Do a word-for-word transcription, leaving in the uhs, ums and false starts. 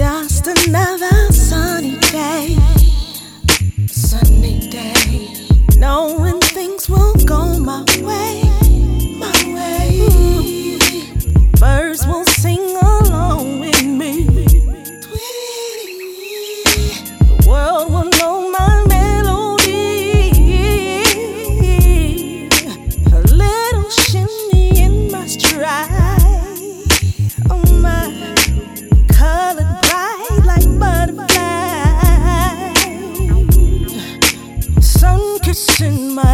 Just another sunny day, sunny day, knowing things will go my way, my way. Ooh. Birds will sing along with me. The world will know my melody. A little shimmy in my stride. Oh my, colored bright like butterflies. Sun kissing my